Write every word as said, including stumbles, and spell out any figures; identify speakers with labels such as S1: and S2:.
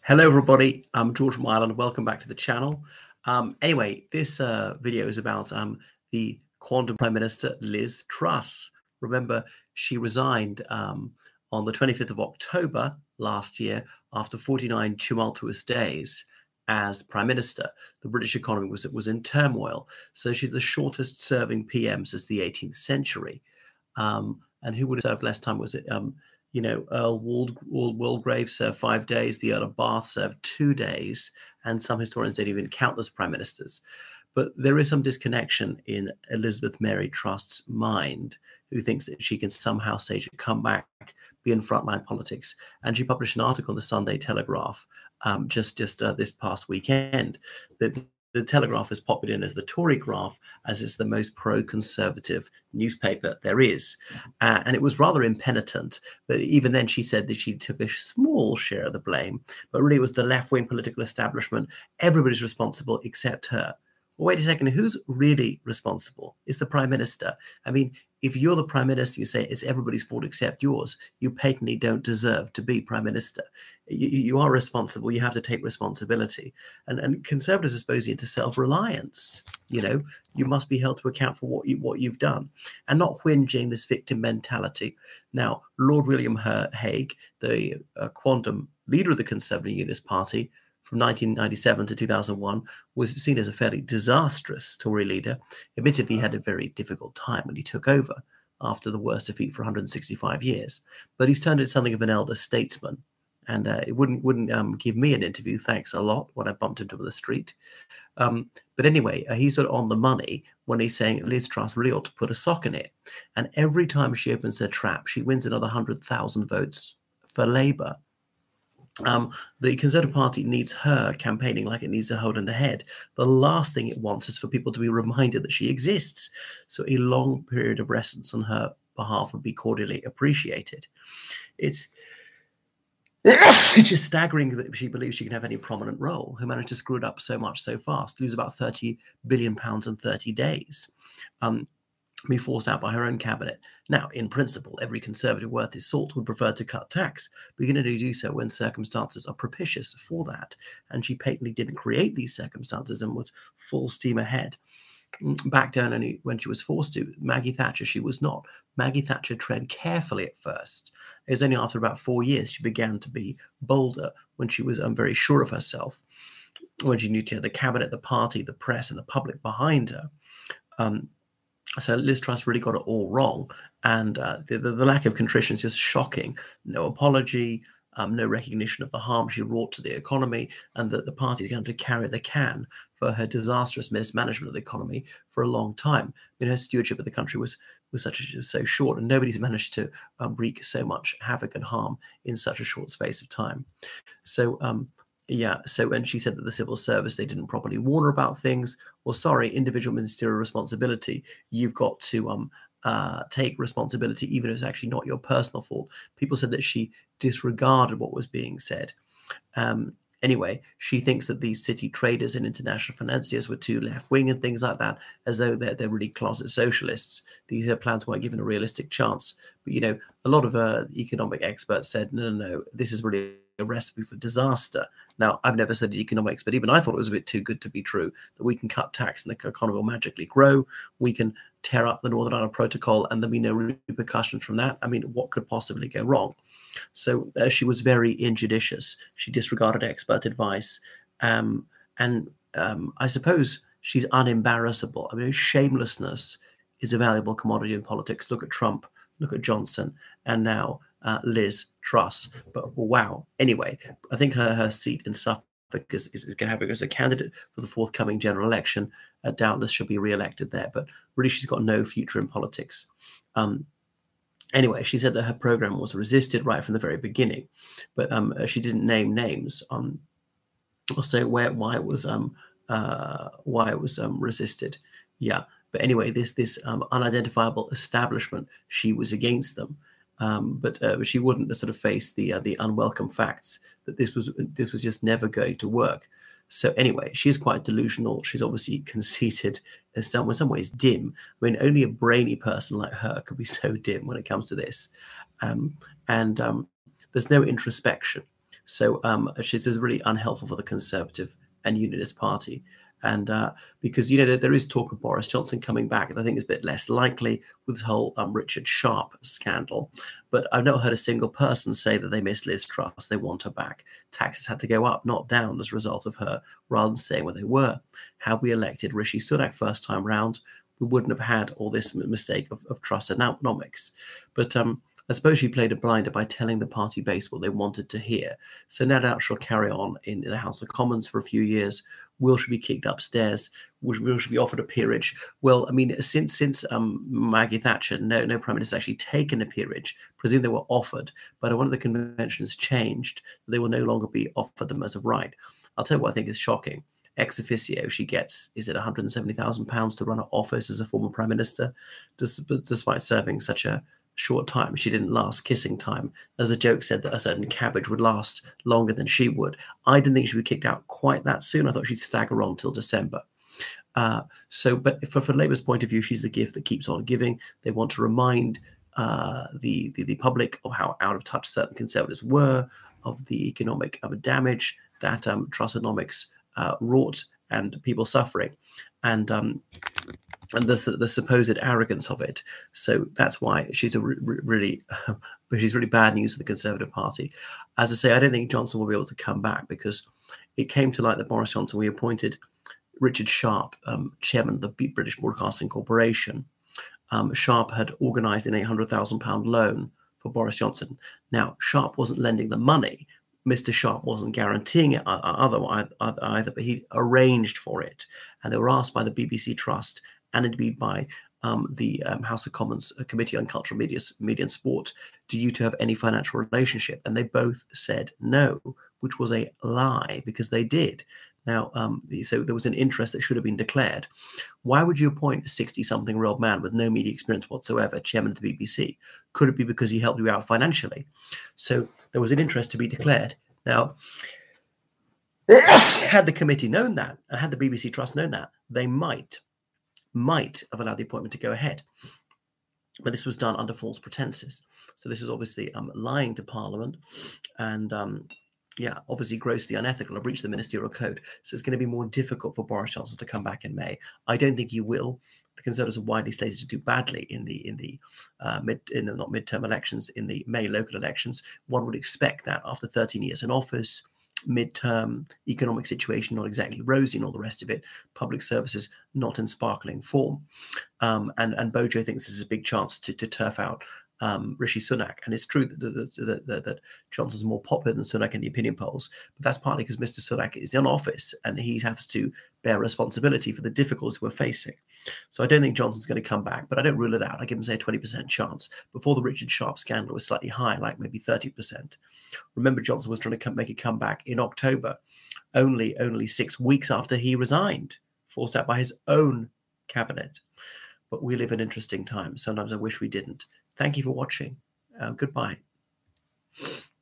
S1: Hello, everybody. I'm George from Ireland. Welcome back to the channel. Um, anyway, this uh, video is about um, the Quantum Prime Minister Liz Truss. Remember, she resigned um, on the twenty-fifth of October last year after forty-nine tumultuous days as Prime Minister. The British economy was, was in turmoil. So she's the shortest serving P M since the eighteenth century. Um, and who would have served less time? Was it um, you know, Earl Wald, Wald, Waldegrave served five days, the Earl of Bath served two days, and some historians don't even count those prime ministers. But there is some disconnection in Elizabeth Mary Truss's mind, who thinks that she can somehow stage a comeback, be in frontline politics. And she published an article in the Sunday Telegraph um, just, just uh, this past weekend that the Telegraph is popular in as the Tory Graph, as it's the most pro-conservative newspaper there is. Uh, and it was rather impenitent, but even then she said that she took a small share of the blame, but really it was the left-wing political establishment. Everybody's responsible except her. Well, wait a second, who's really responsible? It's the Prime Minister. I mean, if you're the Prime Minister, you say it's everybody's fault except yours. You patently don't deserve to be Prime Minister. You, you are responsible. You have to take responsibility. And, and Conservatives are supposed into self-reliance. You know, you must be held to account for what, you, what you've done and not whinging this victim mentality. Now, Lord William Hague, the uh, quantum leader of the Conservative Unionist Party, from nineteen ninety-seven to two thousand one, was seen as a fairly disastrous Tory leader. Admittedly, he had a very difficult time when he took over after the worst defeat for one hundred sixty-five years. But he's turned into something of an elder statesman. And uh, it wouldn't wouldn't um, give me an interview, thanks a lot, when I bumped into him on the street. Um, but anyway, uh, he's sort of on the money when he's saying Liz Truss really ought to put a sock in it. And every time she opens her trap, she wins another one hundred thousand votes for Labour. Um, the Conservative Party needs her campaigning like it needs a hold in the head. The last thing it wants is for people to be reminded that she exists. So a long period of reticence on her behalf would be cordially appreciated. It's, it's just staggering that she believes she can have any prominent role, who managed to screw it up so much so fast, lose about thirty billion pounds in thirty days. Um, be forced out by her own cabinet. Now, in principle, every Conservative worth his salt would prefer to cut tax, but you can only do so when circumstances are propitious for that. And she patently didn't create these circumstances and was full steam ahead. Back down only when she was forced to. Maggie Thatcher, she was not. Maggie Thatcher tread carefully at first. It was only after about four years she began to be bolder, when she was um, very sure of herself, when she knew to have the cabinet, the party, the press, and the public behind her. Um, So Liz Truss really got it all wrong. And uh, the, the, the lack of contrition is just shocking. No apology, um, no recognition of the harm she wrought to the economy, and that the party is going to carry the can for her disastrous mismanagement of the economy for a long time. I mean, her stewardship of the country was, was such a, so short, and nobody's managed to um, wreak so much havoc and harm in such a short space of time. So, um, Yeah, so when she said that the civil service, they didn't properly warn her about things, well, sorry, individual ministerial responsibility. You've got to um, uh, take responsibility, even if it's actually not your personal fault. People said that she disregarded what was being said. Um, anyway, she thinks that these city traders and international financiers were too left-wing and things like that, as though they're, they're really closet socialists. These uh, plans weren't given a realistic chance. But, you know, a lot of uh, economic experts said, no, no, no, this is really a recipe for disaster. Now, I've never studied economics, but even I thought it was a bit too good to be true, that we can cut tax and the economy will magically grow. We can tear up the Northern Ireland Protocol and there'll be no repercussions from that. I mean, what could possibly go wrong? So uh, she was very injudicious. She disregarded expert advice. Um, and um, I suppose she's unembarrassable. I mean, shamelessness is a valuable commodity in politics. Look at Trump, look at Johnson, and now Uh, Liz Truss. But wow. Anyway, I think her, her seat in Suffolk is, is, is going to have her as a candidate for the forthcoming general election. Uh, doubtless she'll be re-elected there, but really she's got no future in politics. Um, anyway, she said that her program was resisted right from the very beginning, but um, she didn't name names. Um, or say where why it was um uh why it was um resisted. Yeah, but anyway, this this um, unidentifiable establishment, she was against them. Um, but, uh, but she wouldn't sort of face the uh, the unwelcome facts that this was this was just never going to work. So anyway, she's quite delusional. She's obviously conceited, in some, in some ways dim. I mean, only a brainy person like her could be so dim when it comes to this. Um, and um, there's no introspection. So um, she's is really unhelpful for the Conservative and Unionist Party. And uh, because, you know, there, there is talk of Boris Johnson coming back, I think it's a bit less likely with the whole um, Richard Sharp scandal. But I've never heard a single person say that they miss Liz Truss. They want her back. Taxes had to go up, not down, as a result of her, rather than staying where they were. Had we elected Rishi Sunak first time round, we wouldn't have had all this mistake of, of Truss economics. But um, I suppose she played a blinder by telling the party base what they wanted to hear. So no doubt she'll carry on in the House of Commons for a few years. Will she be kicked upstairs? Will, will she be offered a peerage? Well, I mean, since since um, Maggie Thatcher, no no prime minister actually taken a peerage. Presume they were offered, but one of the conventions changed. They will no longer be offered them as of right. I'll tell you what I think is shocking. Ex officio, she gets, is it one hundred seventy thousand pounds to run her office as a former prime minister, despite serving such a short time. She didn't last kissing time. As a joke said that a certain cabbage would last longer than she would. I didn't think she'd be kicked out quite that soon. I thought she'd stagger on till December. Uh, so, but for, for Labour's point of view, she's the gift that keeps on giving. They want to remind uh, the, the the public of how out of touch certain Conservatives were, of the economic of damage that um, Trussonomics uh, wrought and people suffering. And um, and the, the supposed arrogance of it. So that's why she's a re really, she's really bad news for the Conservative Party. As I say, I don't think Johnson will be able to come back because it came to light that Boris Johnson, we appointed Richard Sharp, um, chairman of the British Broadcasting Corporation. Um, Sharp had organised an eight hundred thousand pound loan for Boris Johnson. Now, Sharp wasn't lending the money. Mister Sharp wasn't guaranteeing it either, either, but he arranged for it. And they were asked by the B B C Trust and indeed by um, the um, House of Commons Committee on Cultural Media, Media and Sport, do you two have any financial relationship? And they both said no, which was a lie because they did. Now, um, so there was an interest that should have been declared. Why would you appoint a sixty-something-year-old man with no media experience whatsoever, chairman of the B B C? Could it be because he helped you out financially? So there was an interest to be declared. Now, had the committee known that, and had the B B C Trust known that, they might, might have allowed the appointment to go ahead. But this was done under false pretenses. So this is obviously um, lying to Parliament and... Um, Yeah, obviously grossly unethical. I've reached the ministerial code. So it's going to be more difficult for Boris Johnson to come back in May. I don't think he will. The Conservatives are widely slated to do badly in the in the uh, mid in the not midterm elections, in the May local elections. One would expect that after thirteen years in office, midterm economic situation not exactly rosy and all the rest of it, public services not in sparkling form. Um, and and Bojo thinks this is a big chance to to turf out Um, Rishi Sunak. And it's true that, that, that, that Johnson's more popular than Sunak in the opinion polls, but that's partly because Mister Sunak is in office and he has to bear responsibility for the difficulties we're facing. So I don't think Johnson's going to come back, but I don't rule it out. I give him, say, a twenty percent chance. Before the Richard Sharp scandal was slightly higher, like maybe thirty percent. Remember, Johnson was trying to come, make a comeback in October, only, only six weeks after he resigned, forced out by his own cabinet. But we live in interesting times. Sometimes I wish we didn't. Thank you for watching. Uh, goodbye.